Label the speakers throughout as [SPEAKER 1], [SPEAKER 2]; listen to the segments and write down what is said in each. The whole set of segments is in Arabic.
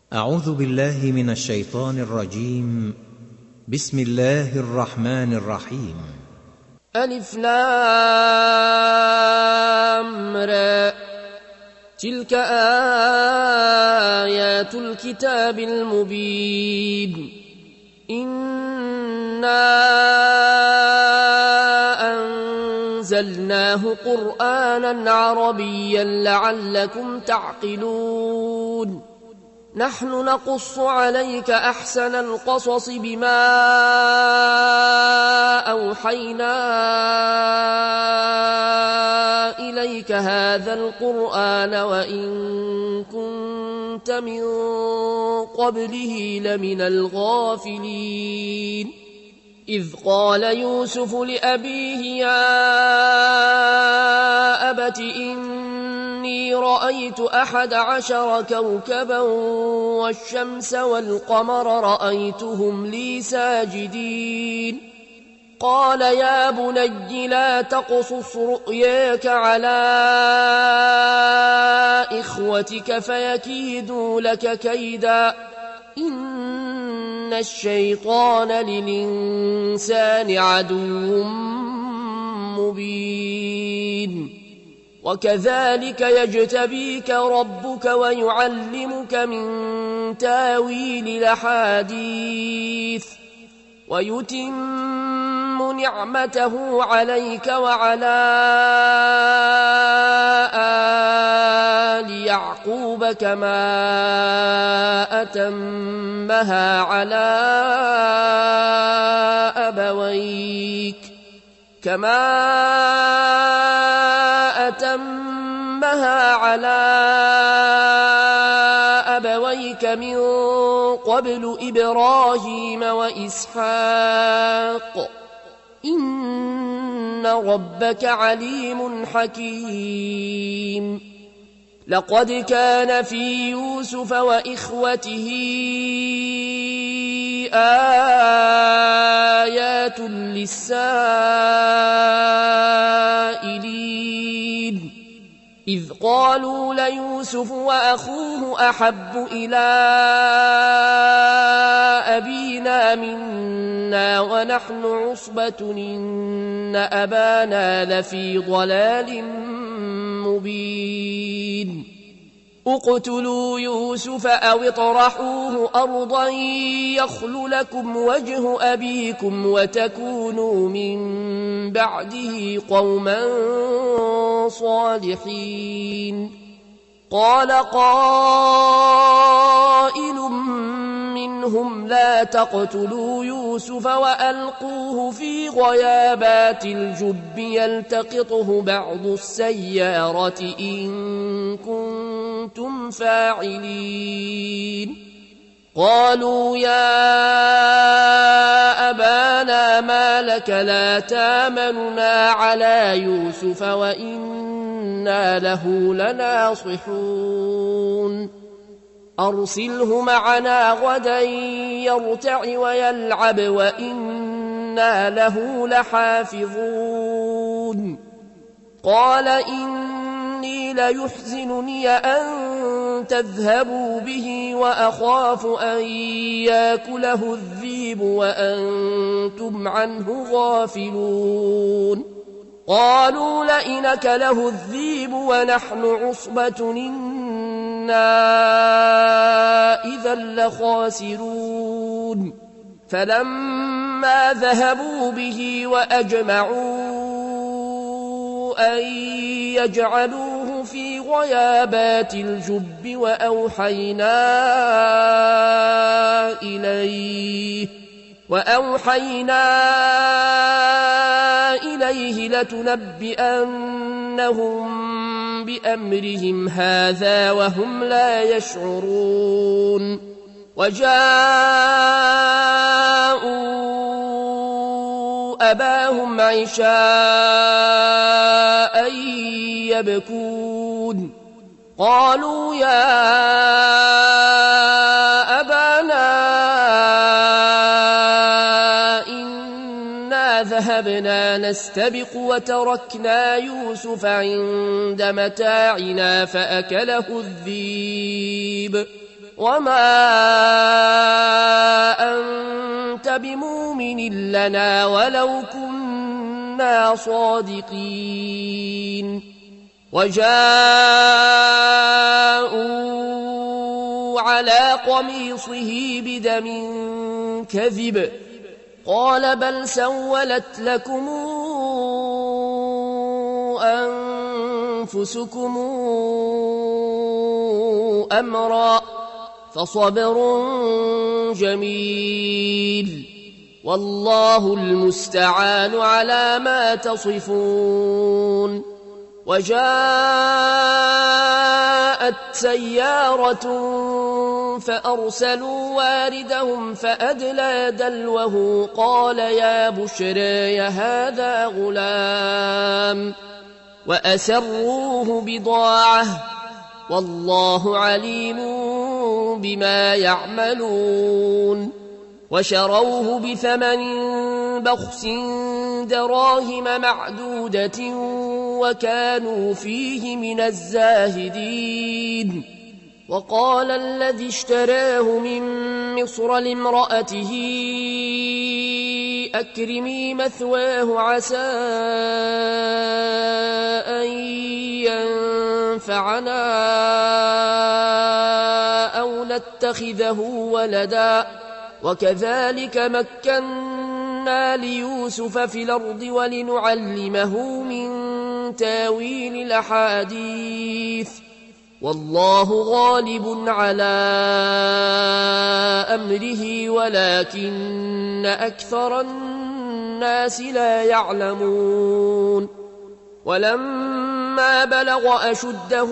[SPEAKER 1] أعوذ بالله من الشيطان الرجيم. بسم الله الرحمن الرحيم.
[SPEAKER 2] ألف لام را تلك آيات الكتاب المبين إنا أنزلناه قرآنا عربيا لعلكم تعقلون نحن نقص عليك أحسن القصص بما أوحينا إليك هذا القرآن وإن كنت من قبله لمن الغافلين إذ قال يوسف لأبيه يا أبت إني رأيت 11 كوكبا والشمس والقمر رأيتهم لي ساجدين قال يا بني لا تقصص رؤياك على إخوتك فيكيدوا لك كيدا إن الشيطان للإنسان عدو مبين وكذلك يجتبيك ربك ويعلمك من تاويل الأحاديث ويتم نعمته عليك وعلى آل يعقوب كما أتمها على أبويك من قبل إبراهيم وإسحاق إن ربك عليم حكيم لقد كان في يوسف وإخوته آيات للسائلين إذ قالوا ليوسف وأخوه أحب إلى أبينا منا ونحن عصبة إن أبانا لفي ضلال مبين اقتلوا يوسف أو اطرحوه أرضا يخل لكم وجه أبيكم وتكونوا من بعده قوما صالحين قال قائل منهم لا تقتلوا يوسف وألقوه في غيابات الجب يلتقطه بعض السيارة إن كنتم فاعلين قالوا يا أبانا ما لك لا تامننا على يوسف وإنا له لناصحون أرسله معنا غدا يرتع ويلعب وإنا له لحافظون قال إني ليحزنني أن تذهبوا به وأخاف أن يأكله الذئب وأنتم عنه غافلون قالوا لئن أكله الذئب ونحن عصبة إنا إذا لخاسرون فلما ذهبوا به وأجمعوا أن يجعلوه في غيابات الجب وأوحينا إليه لتنبئنهم بأمرهم هذا وهم لا يشعرون وجاءوا أباهم عشاء يبكون قالوا يا أبانا إنا ذهبنا نستبق وتركنا يوسف عند متاعنا فأكله الذئب وما أنت بمؤمن لنا ولو كنا صادقين. وجاءوا على قميصه بدم كذب قال بل سولت لكم أنفسكم أمرا فصبر جميل والله المستعان على ما تصفون. وجاءت سيارة فأرسلوا واردهم فأدلى دلوه قال يا بشرى هذا غلام وأسروه بضاعة والله عليم بما يعملون. وشروه بثمن بخس دراهم معدودة وكانوا فيه من الزاهدين. وقال الذي اشتراه من مصر لامرأته أكرمي مثواه عسى أن ينفعنا أو نتخذه ولدا وكذلك مكنا ليوسف في الأرض ولنعلمه من تاويل الأحاديث والله غالب على أمره ولكن أكثر الناس لا يعلمون. ولما بلغ أشده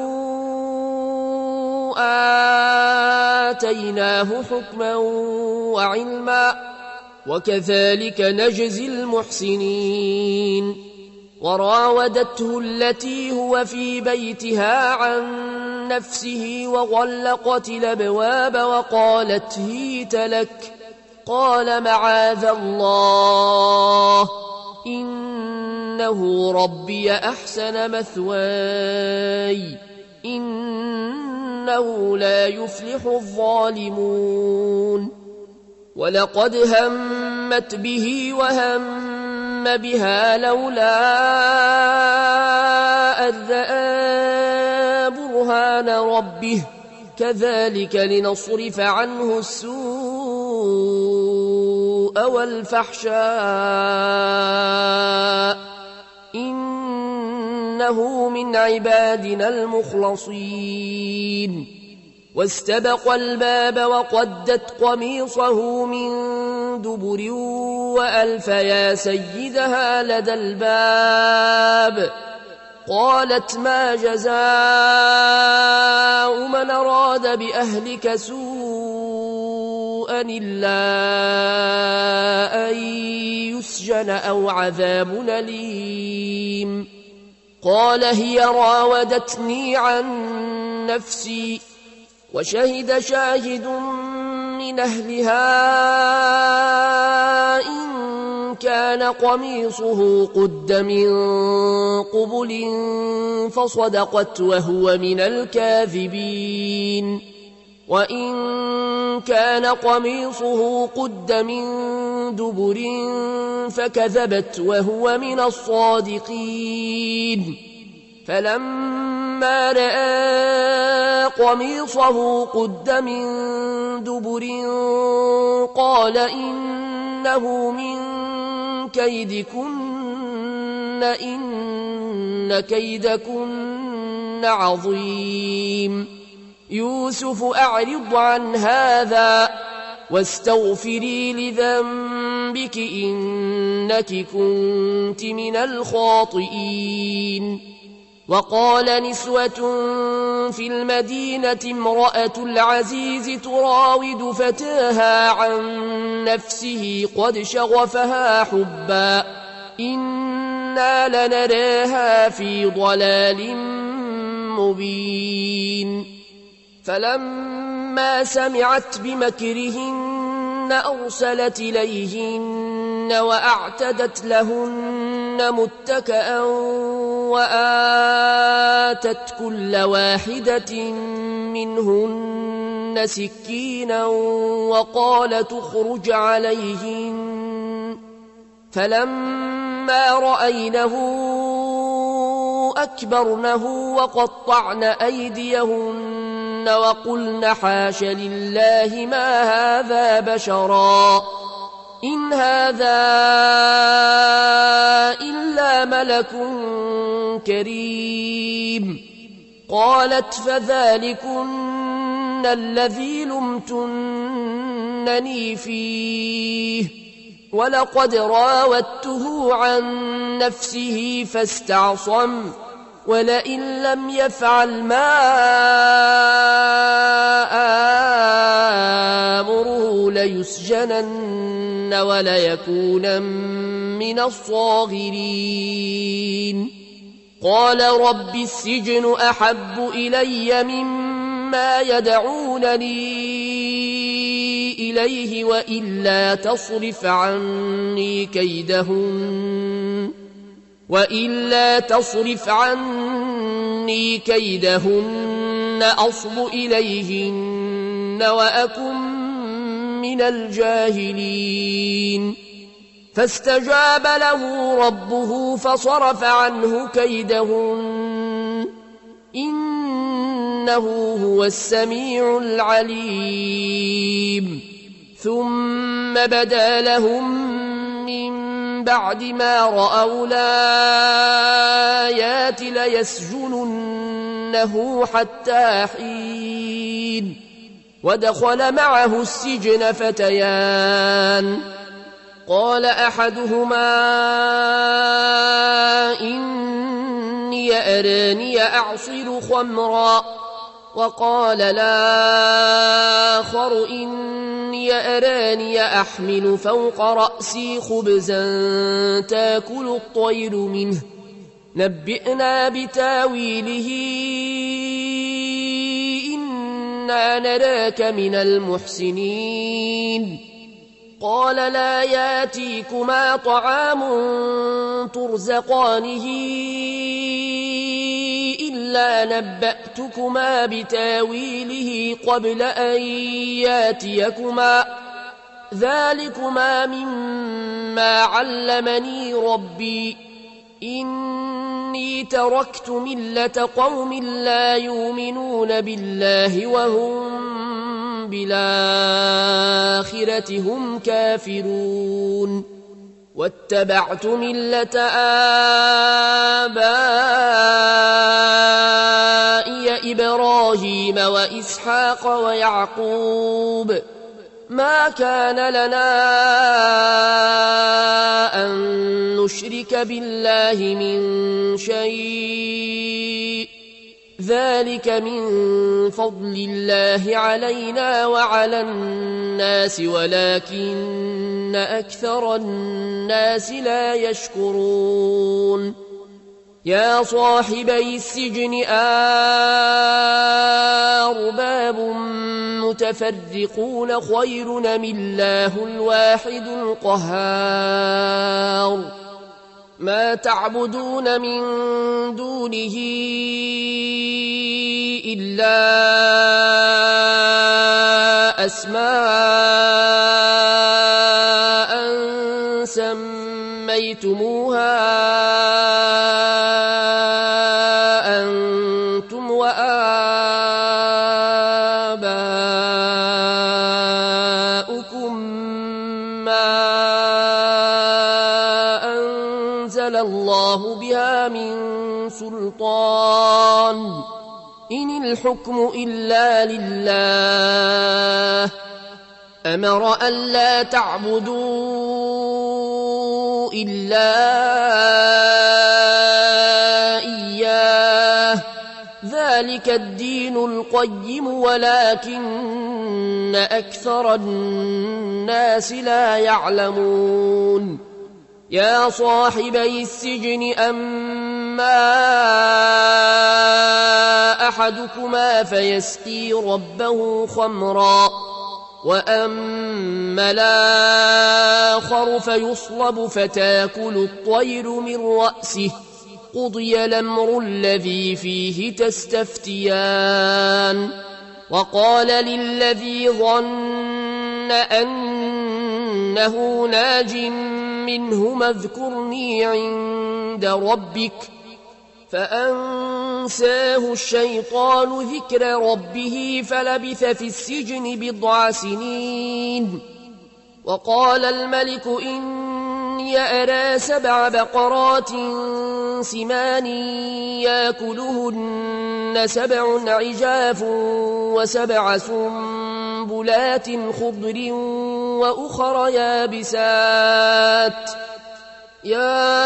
[SPEAKER 2] آتيناه حكما وعلما وكذلك نجزي المحسنين. وراودته التي هو في بيتها عن نفسه وغلقت الأبواب وقالت هيت لك قال معاذ الله إنه ربي أحسن مثواي إنه لا يفلح الظالمون. ولقد همت به وهم بها لولا أذ برهان ربه كذلك لنصرف عنه السوء والفحشاء إنه من عبادنا المخلصين. واستبق الباب وقدت قميصه من دبر وألف يا سيدها لدى الباب قالت ما جزاء من أراد بأهلك سوءا إلا أن يسجن أو عذاب أليم. قال هي راودتني عن نفسي وشهد شاهد من أهلها إن كان قميصه قد من قبل فصدقت وهو من الكاذبين وإن كان قميصه قد من دبر فكذبت وهو من الصادقين. فلما رأى قميصه قد من دبر قال إنه من كيدكن إن كيدكن عظيم. يوسف أعرض عن هذا واستغفري لذنبك إنك كنت من الخاطئين. وقال نسوة في المدينة امرأة العزيز تراود فتاها عن نفسه قد شغفها حبا إنا لنراها في ضلال مبين. فلما سمعت بمكرهن أرسلت إليهن وأعتدت لهن متكأ وآتت كل واحدة منهن سكينا وقال تخرج عليهن فلما رأينه أكبرنه وقطعن أيديهن وقلن حاش لله ما هذا بشرا إن هذا إلا ملك كريم قالت فذلكن الذي لمتنني فيه ولقد راودته عن نفسه فاستعصم ولئن لم يفعل ما آمره ليسجنن وليكونن من الصاغرين قال رب السجن أحب إلي مما يدعونني إليه وإلا تصرف عني كيدهن أصب إليهن وأكن من الجاهلين فاستجاب له ربه فصرف عنه كيدهن إنه هو السميع العليم ثم بدا لهم من بعد ما رأوا الآيات ليسجننه حتى حين ودخل معه السجن فتيان قال أحدهما إني أراني أعصر خمرا وقال الآخر إني أراني أحمل فوق رأسي خبزا تأكل الطير منه نبئنا بتاويله إنا نراك من المحسنين قال لا ياتيكما طعام ترزقانه إلا نبأتكما بتاويله قبل أن ياتيكما ذلكما مما علمني ربي إني تركت ملة قوم لا يؤمنون بالله وهم بالآخرة هم كافرون واتبعت ملة آبائي إبراهيم وإسحاق ويعقوب ما كان لنا أن نشرك بالله من شيء ذلك من فضل الله علينا وعلى الناس ولكن أكثر الناس لا يشكرون يا صاحبي السجن أرباب متفرقون خير أم الله الواحد القهار ما تعبدون من دونه إلا أسماء سميتموها أنتم وآباؤكم ما أنزل الله بها من سلطان إن الحكم إلا لله أمر ألا تعبدوا إلا إياه ذلك الدين القيم ولكن أكثر الناس لا يعلمون يا صاحبي السجن أما أحدكما فيسقي ربه خمرا وأما الآخر فيصلب فتاكل الطير من رأسه قضي الأمر الذي فيه تستفتيان وقال للذي ظن أنه ناج منهما اذكرني عند ربك فأنساه الشيطان ذكر ربه فلبث في السجن 10 سنين. وقال الملك إني أرى 7 بقرات سمان يأكلهن 7 عجاف و7 سنبلات خضر وأخر يابسات يا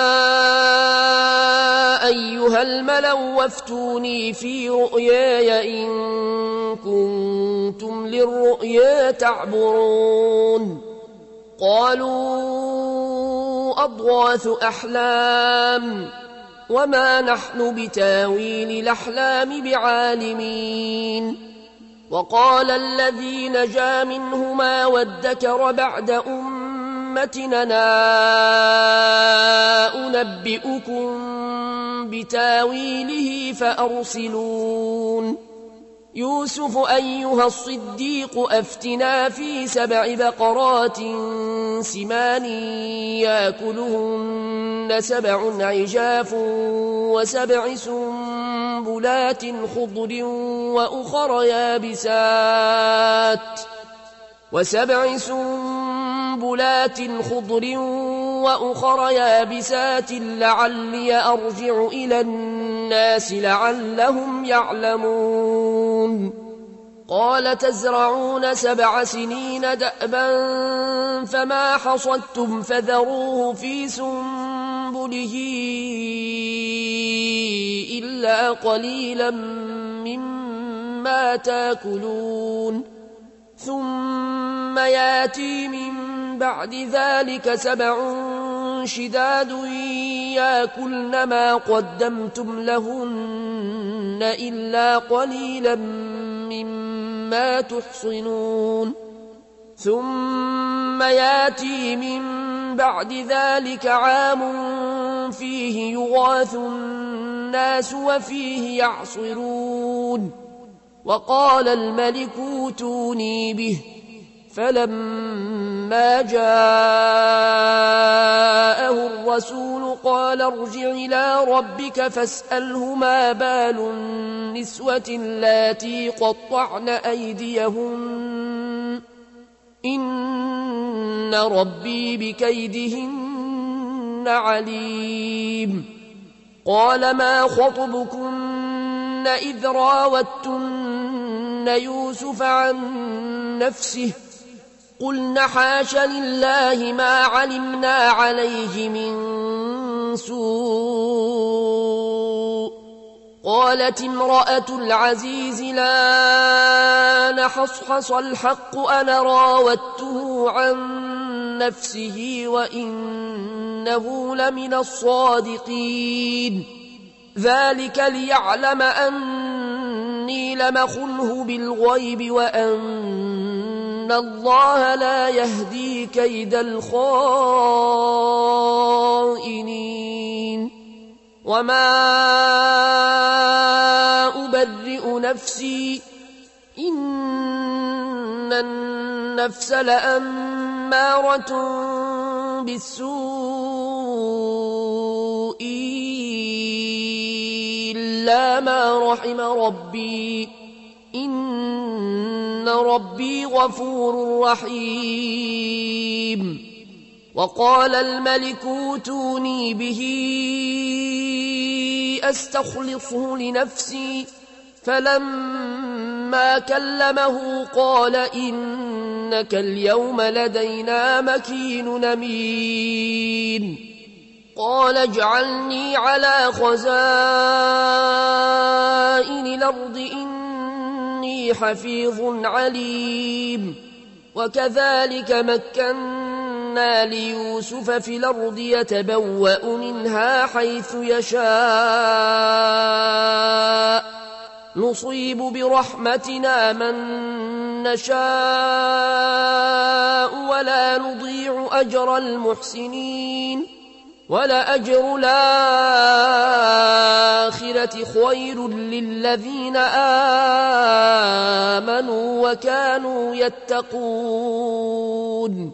[SPEAKER 2] أيها الملأ وافتوني في رؤياي إن كنتم للرؤيا تعبرون. قالوا أضغاث أحلام وما نحن بتاويل الأحلام بعالمين. وقال الذي نجا منهما وادكر بعد أمتنا أنبئكم بتاويله فأرسلون. يوسف أيها الصديق أفتنا في 7 بقرات سمان يأكلهن 7 عجاف و7 سنبلات خضر وأخر يابسات لعلي أرجع إلى الناس لعلهم يعلمون. قال تزرعون 7 سنين دأبا فما حصدتم فذروه في سنبله إلا قليلا مما تأكلون. ثم ياتي من بعد ذلك 7 شداد يأكلن ما قدمتم لهن إلا قليلا مما تحصنون. ثم ياتي من بعد ذلك عام فيه يغاث الناس وفيه يعصرون. وقال الملك اوتوني به فلما جاءه الرسول قال ارجع إلى ربك فاسأله ما بال النسوة اللاتي قطعن أيديهن إن ربي بكيدهن عليم. قال ما خطبكن إذ راوتن يوسف عن نفسه قلن حاش لله ما علمنا عليه من سوء. قالت امرأة العزيز لا نحصحص الحق أنا راودته عن نفسه وإنه لمن الصادقين. ذلك ليعلم أني لمخنه بالغيب وأن الله لا يهدي كيد الخائنين. وما أبرئ نفسي إن النفس لأمارة بالسوء إلا ما رحم ربي إن ربي غفور رحيم. وقال الملك اوتوني به أستخلصه لنفسي فلما كلمه قال إنك اليوم لدينا مكين أمين. قال اجعلني على خزائن الأرض إني حفيظ عليم. وكذلك مكنا ليوسف في الأرض يتبوأ منها حيث يشاء نصيب برحمتنا من نشاء ولا نضيع أجر المحسنين. ولأجر الآخرة خير للذين آمنوا وكانوا يتقون.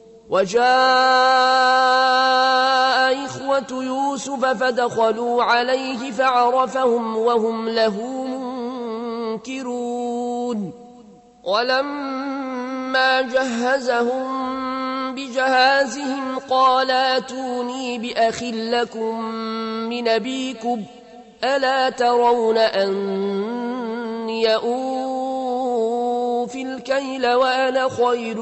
[SPEAKER 2] وجاء إخوة يوسف فدخلوا عليه فعرفهم وهم له منكرون. ولما جهزهم بجهازهم قال ائتوني بأخ لكم من أبيكم ألا ترون أني أوفي الكيل وأنا خير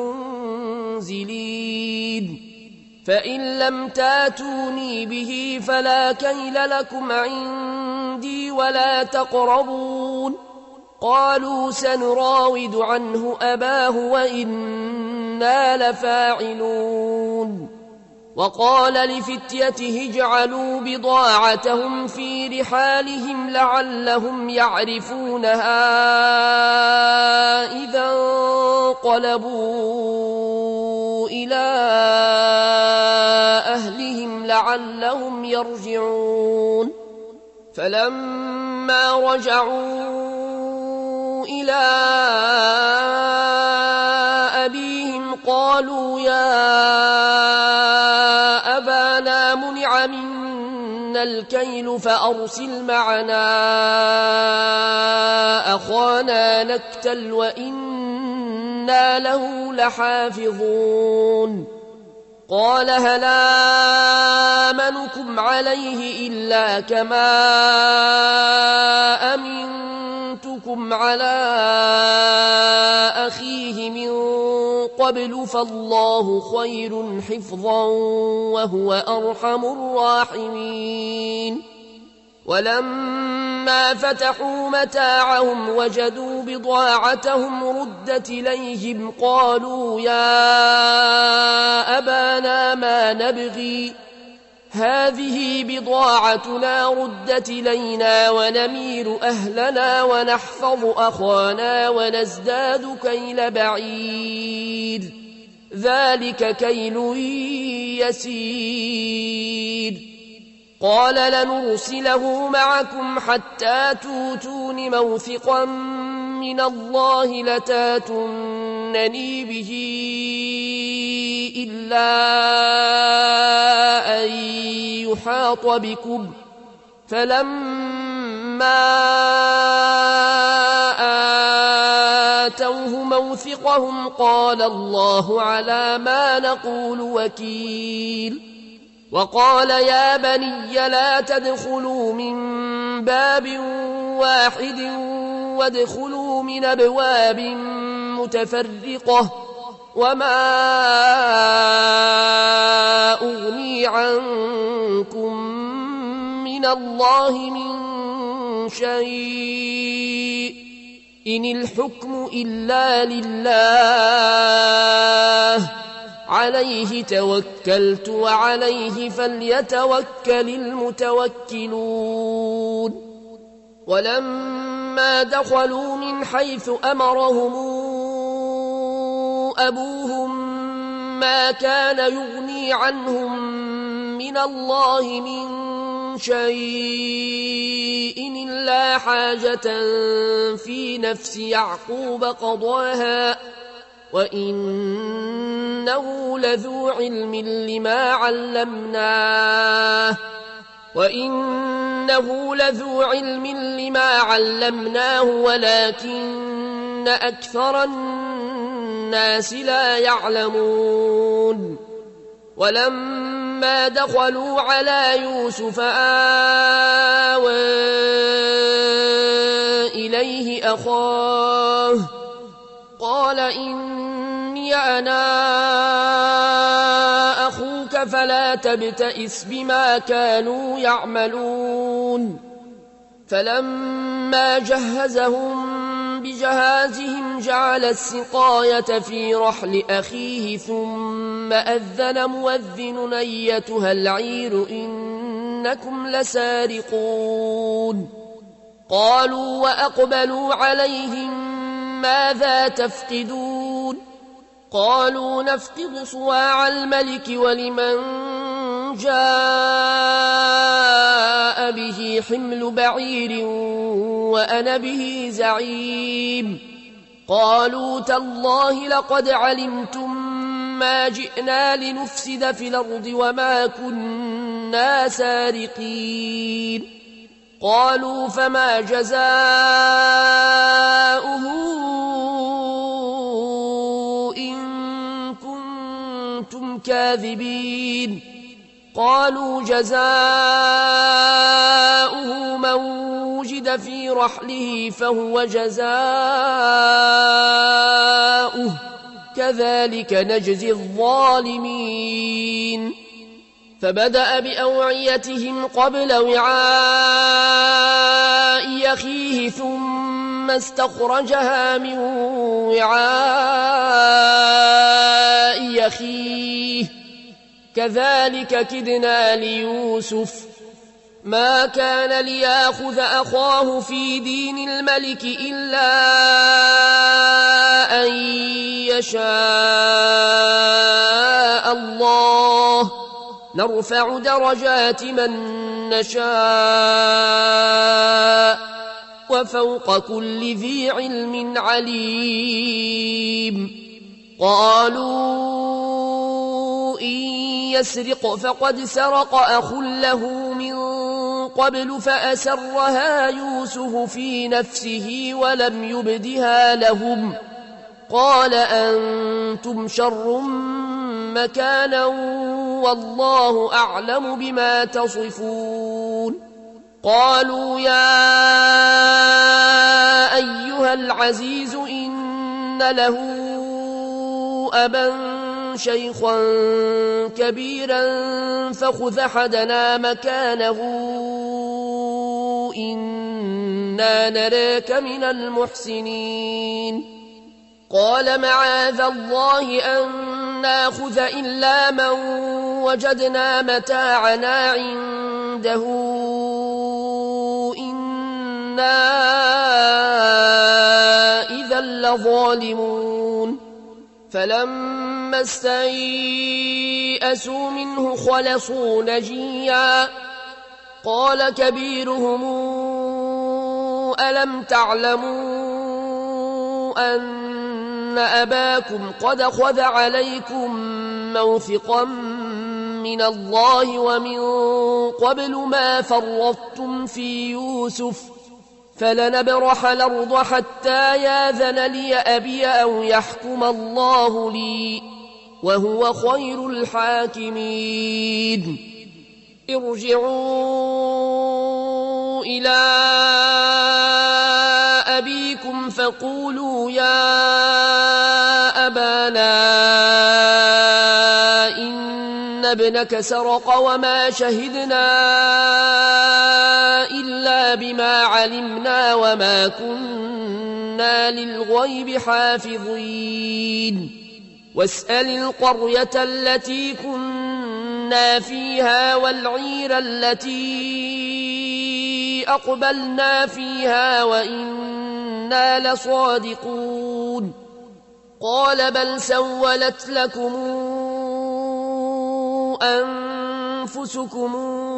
[SPEAKER 2] المنزلين. فإن لم تاتوني به فلا كيل لكم عندي ولا تقربون. قالوا سنراود عنه أباه وإنا لفاعلون. وقال لفتيته اجعلوا بضاعتهم في رحالهم لعلهم يعرفونها إذا انقلبوا إلى أهلهم لعلهم يرجعون. فلما رجعوا إلى أبيهم قالوا يا أبانا منع منا الكيل فأرسل معنا أخانا نكتل وإنا له لحافظون. قال هل آمنكم عليه إلا كما أمنتكم على أخيه من قبل فالله خير حفظا وهو أرحم الراحمين. ولما فتحوا متاعهم وجدوا بضاعتهم ردت إليهم قالوا يا أبانا ما نبغي هذه بضاعتنا ردت إلينا ونمير أهلنا ونحفظ أخانا ونزداد كيل بعير ذلك كيل يسير. قال لنرسله معكم حتى توتون موثقا من الله لتاتونني به إلا أن يحاط بكم. فلما آتوه موثقهم قال الله على ما نقول وكيل. وقال يا بني لا تدخلوا من باب واحد وادخلوا من أبواب متفرقة وما أغني عنكم من الله من شيء إن الحكم إلا لله عليه توكلت وعليه فليتوكل المتوكلون. ولما دخلوا من حيث أمرهم أبوهم ما كان يغني عنهم من الله من شيء إلا حاجة في نفس يعقوب قضاها وإنه لذو علم لما علمناه ولكن أكثر الناس لا يعلمون. ولما دخلوا على يوسف آوى إليه أخاه قال إني أنا أخوك فلا تبتئس بما كانوا يعملون. فلما جهزهم بجهازهم جعل السقاية في رحل أخيه ثم أذن مؤذن أيتها العير إنكم لسارقون. قالوا وأقبلوا عليهم ماذا تفقدون؟ قالوا نفقد صواع الملك ولمن جاء به حمل بعير وأنا به زعيم قالوا تالله لقد علمتم ما جئنا لنفسد في الأرض وما كنا سارقين قالوا فما جزاؤه إن كنتم كاذبين قالوا جزاؤه من وجد في رحله فهو جزاؤه كذلك نجزي الظالمين فبدأ بأوعيتهم قبل وعاء أخيه ثم استخرجها من وعاء أخيه كذلك كدنا ليوسف ما كان ليأخذ أخاه في دين الملك إلا أن يشاء الله نرفع درجات من نشاء وفوق كل ذي علم عليم قالوا إن يسرق فقد سرق أخ له من قبل فأسرها يوسف في نفسه ولم يبدها لهم قال أنتم شر مكانا والله أعلم بما تصفون قالوا يا أيها العزيز إن له أبا شيخا كبيرا فخذ أحدنا مكانه إنا نراك من المحسنين قال معاذ الله أن ناخذ إلا من وجدنا متاعنا عنده إنا إذا لظالمون فلما استيئسوا منه خلصوا نجيا قال كبيرهم ألم تعلموا أن أباكم قد أخذ عليكم موثقا من الله ومن قبل ما فرطتم في يوسف فلنبرح الأرض حتى ياذن لي أبي أو يحكم الله لي وهو خير الحاكمين ارجعوا إلى أبيكم فقولوا يا أبانا إن ابنك سرق وما شهدنا إلا بما علمنا وما كنا للغيب حافظين واسأل القرية التي كنا فيها والعير التي أقبلنا فيها وإنا لصادقون قال بل سولت لكم أنفسكم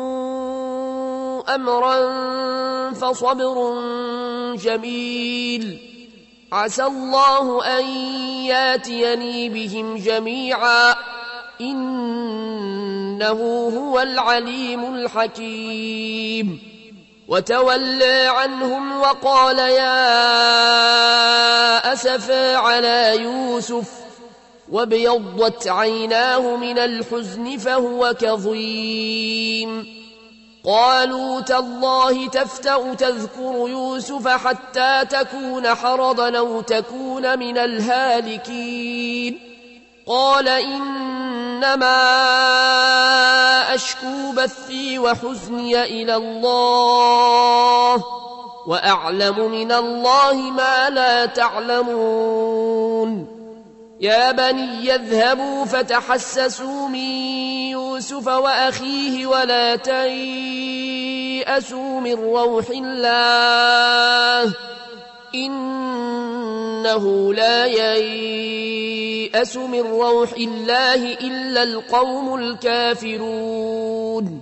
[SPEAKER 2] أمرا فصبر جميل عسى الله أن ياتيني بهم جميعا إنه هو العليم الحكيم وتولى عنهم وقال يا أسفا على يوسف وابيضت عيناه من الحزن فهو كظيم قالوا تالله تفتأ تذكر يوسف حتى تكون حرضا أو تكون من الهالكين قال إنما أشكو بثي وحزني إلى الله وأعلم من الله ما لا تعلمون يا بني يذهبوا فتحسسوا من يوسف وأخيه ولا تيأسوا من روح الله إنه لا ييأس ييأس من روح الله إلا القوم الكافرون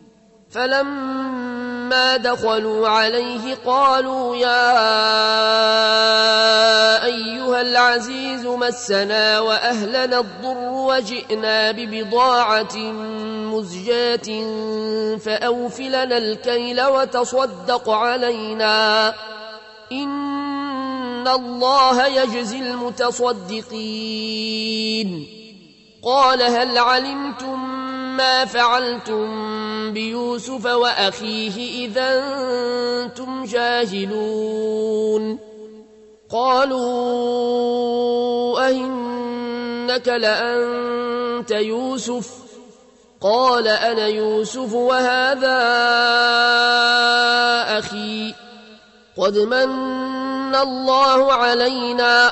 [SPEAKER 2] فلما دخلوا عليه قالوا يا أيها العزيز مسنا وأهلنا الضر وجئنا ببضاعة مزجاة فأوف لنا الكيل وتصدق علينا إن الله يجزي المتصدقين قال هل علمتم ما فعلتم بيوسف وأخيه إذا أنتم جاهلون قالوا أئنك لأنت يوسف قال أنا يوسف وهذا أخي قد من الله علينا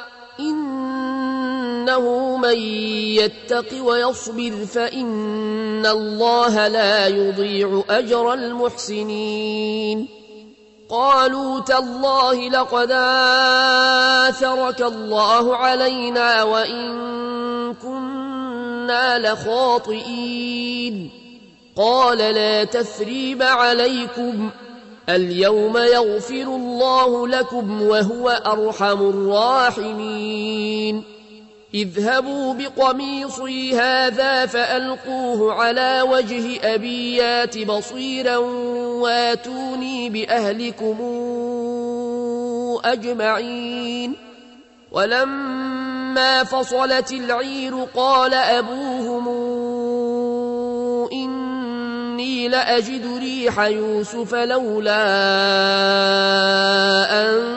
[SPEAKER 2] إنه من يتق ويصبر فإن الله لا يضيع أجر المحسنين قالوا تالله لقد آثرك الله علينا وإن كنا لخاطئين قال لا تثريب عليكم اليوم يغفر الله لكم وهو أرحم الراحمين اذهبوا بقميصي هذا فألقوه على وجه أبي يات بصيرا واتوني بأهلكم أجمعين ولما فصلت العير قال أبوهم إني لأجد ريح يوسف لولا أن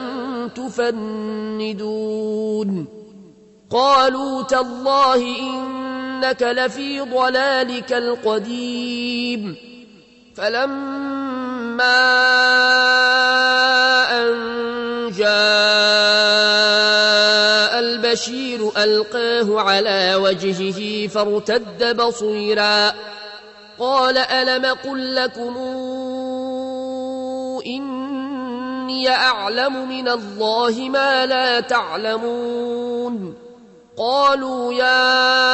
[SPEAKER 2] تفندون قالوا تالله إنك لفي ضلالك القديم فلما أن جاء البشير ألقاه على وجهه فارتد بصيرا قال ألم قل لكم إني أعلم من الله ما لا تعلمون قالوا يا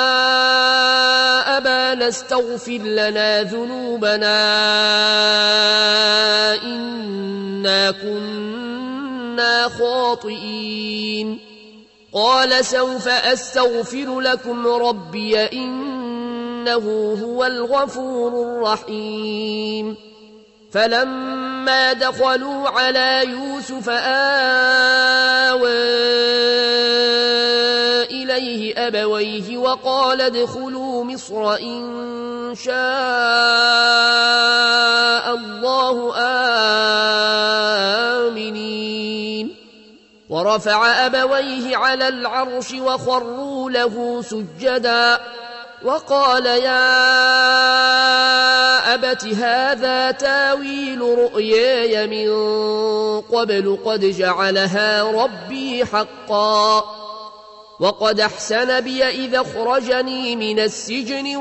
[SPEAKER 2] أبانا استغفر لنا ذنوبنا إنا كنا خاطئين قال سوف أستغفر لكم ربي إنه هو الغفور الرحيم فلما دخلوا على يوسف آوى إليه أبويه وقال ادخلوا مصر إن شاء الله آمنين ورفع أبويه على العرش وخروا له سجدا وقال يا أبت هذا تاويل رؤياي من قبل قد جعلها ربي حقا وقد أحسن بي إذا أخرجني من السجن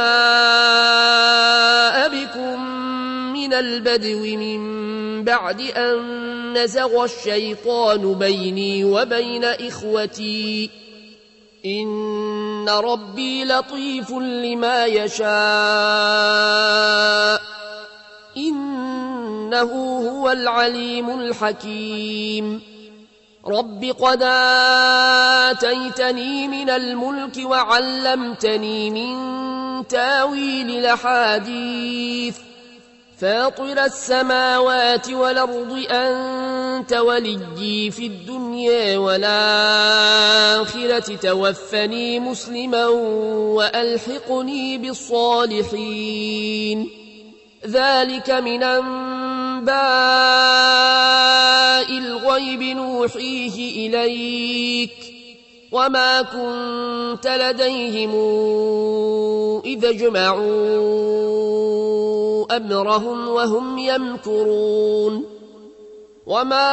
[SPEAKER 2] وجاء بكم من البدو من بعد أن نزغ الشيطان بيني وبين إخوتي إن ربي لطيف لما يشاء إنه هو العليم الحكيم رب قد آتيتني من الملك وعلمتني من تاويل الأحاديث فاطر السماوات والأرض أنت وليي في الدنيا والآخرة توفني مسلما وألحقني بالصالحين ذلك من أنباء الغيب نوحيه إليك وما كنت لديهم إذا جمعوا أمرهم وهم يمكرون وما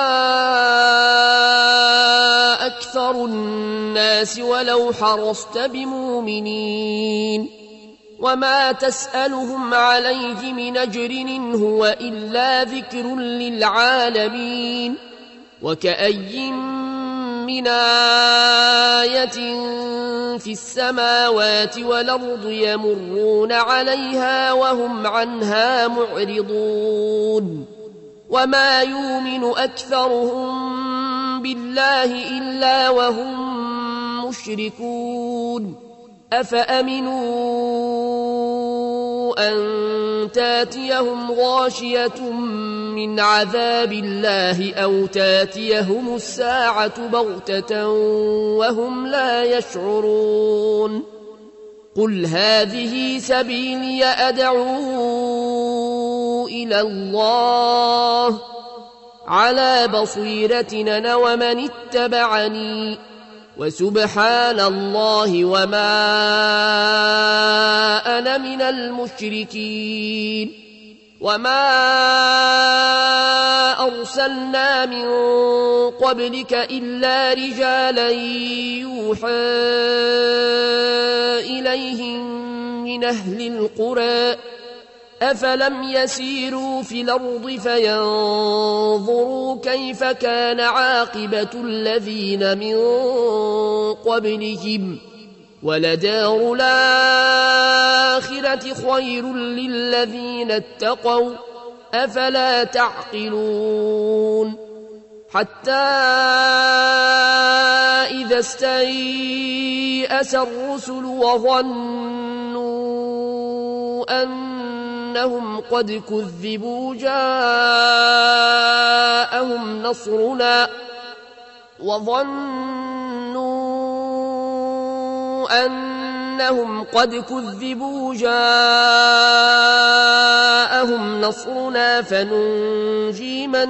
[SPEAKER 2] أكثر الناس ولو حرصت بمؤمنين وما تسألهم عليه من أجر إن هو إلا ذكر للعالمين وكأي من آية في السماوات والأرض يمرون عليها وهم عنها معرضون وما يؤمن أكثرهم بالله إلا وهم مشركون أفأمنوا أن تاتيهم غاشية من عذاب الله أو تاتيهم الساعة بغتة وهم لا يشعرون قل هذه سبيلي أدعو إلى الله على بصيرة أنا ومن اتبعني وسبحان الله وما أنا من المشركين وما أرسلنا من قبلك إلا رجالا يوحى إليهم من أهل القرى أفلم يسيروا في الأرض فينظروا كيف كان عاقبة الذين من قبلهم ولدار الآخرة خير للذين اتقوا أفلا تعقلون حتى إذا استيأس الرسل وظنوا أنهم قد كذبوا جاءهم نصرنا فننجي من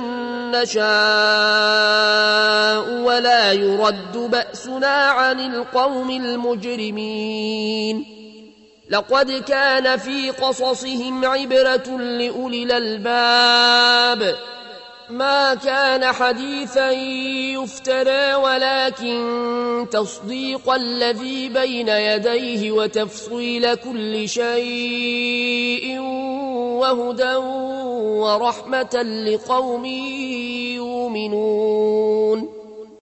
[SPEAKER 2] نشاء ولا يرد بأسنا عن القوم المجرمين لقد كان في قصصهم عبرة لأولي الألباب ما كان حديثا يفترى ولكن تصديق الذي بين يديه وتفصيل كل شيء وهدى ورحمة لقوم يؤمنون